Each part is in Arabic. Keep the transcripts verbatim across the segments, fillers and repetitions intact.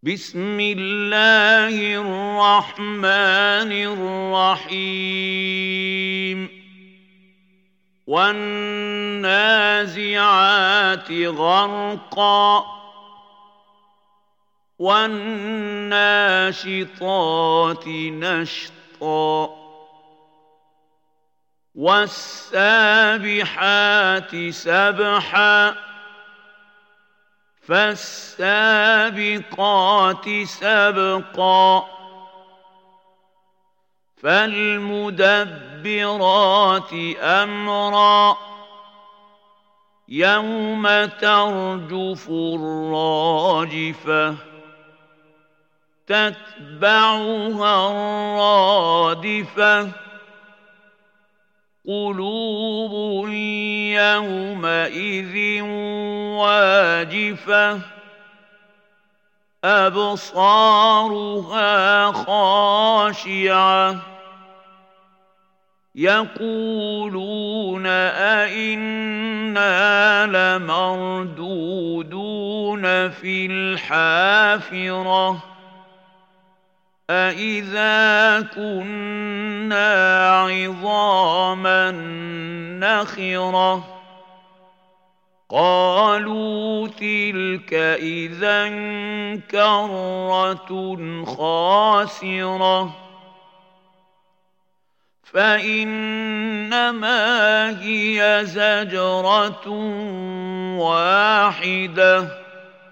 بسم الله الرحمن الرحيم والنازعات غرقا والناشطات نشطا والسابحات سبحا فالسابقات سبقا فالمدبرات أمرا يوم ترجف الراجفة تتبعها الرادفة قلوب يومئذ واجفة أبصارها خاشعة يقولون أئنا لمردودون في الحافرة أإذا كنا عظاما نخرة قالوا تلك إذا كرة خاسرة فإنما هي زجرة واحدة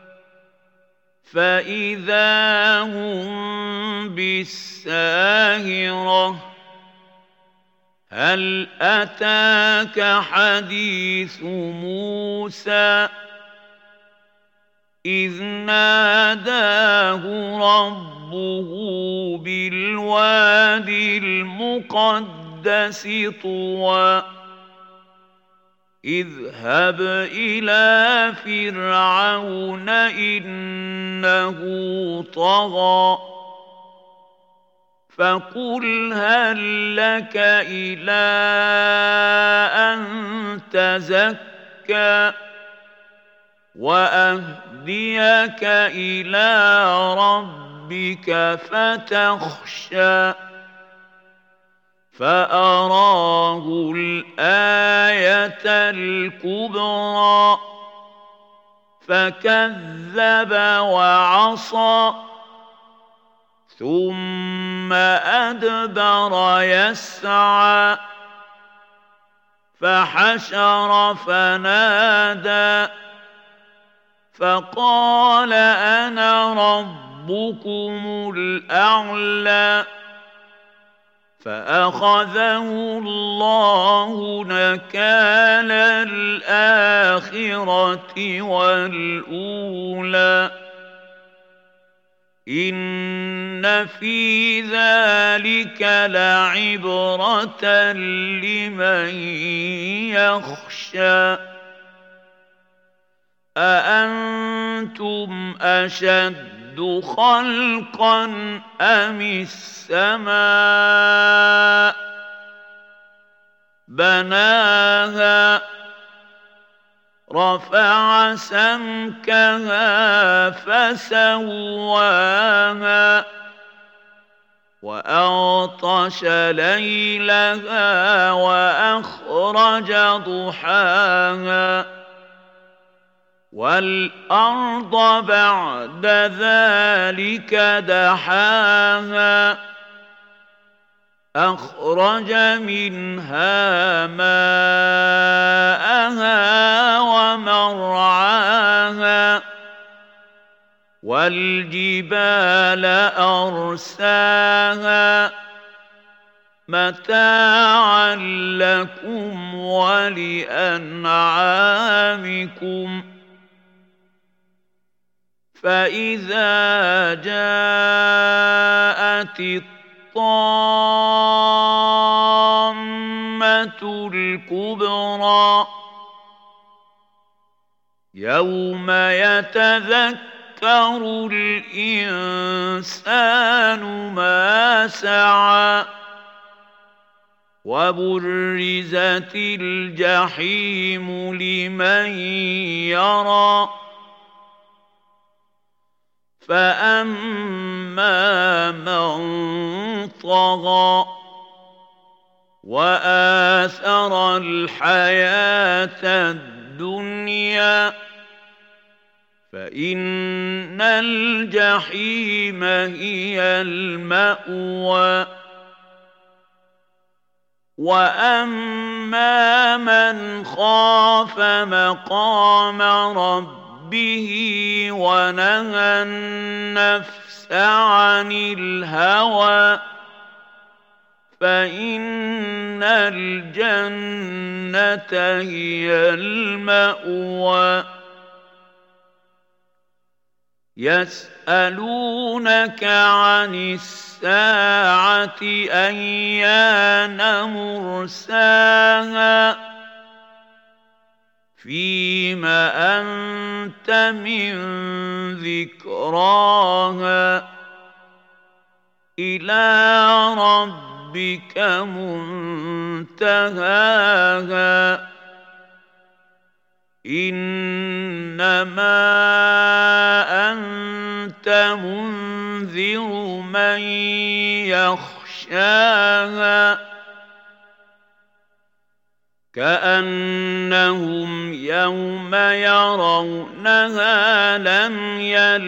فإذا هم بالساهرة هل أتاك حديث موسى إذ ناداه ربه بالوادي المقدس طوى اذهب إلى فرعون إنه طغى فقل هل لك إلى أن تزكى وأهديك إلى ربك فتخشى فأراه الآية الكبرى فكذب وعصى ثم أدبر يسعى فحشر فنادى فقال أنا ربكم الأعلى فأخذه الله نكال الآخرة والأولى إن في ذلك لعبرة لمن يخشى أأنتم أشد خلقا أم السماء بناها رفع سمكها فسواها وأغطش ليلها وأخرج ضحاها والأرض بعد ذلك دحاها أخرج منها ماءها ومرعاها والجبال أرساها متاعا لكم ولأنعامكم فإذا جاءت الطامة الكبرى يوم يتذكر الإنسان ما سعى وبرزت الجحيم لمن يرى فأما من طغى وآثر الحياة الدنيا فإن الجحيم هي المأوى وأما من خاف مقام ربه ونهى النفس عن الهوى فإن الجنة هي المأوى يسألونك عن الساعة أيان مرساها فيم أنت من ذكراها إلى ربك منتهاها إنما أنت منذر من يخشاها كأنهم يوم يرونها لم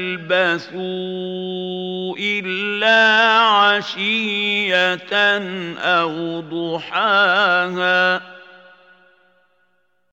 يلبثوا إلا عشية أو ضحاها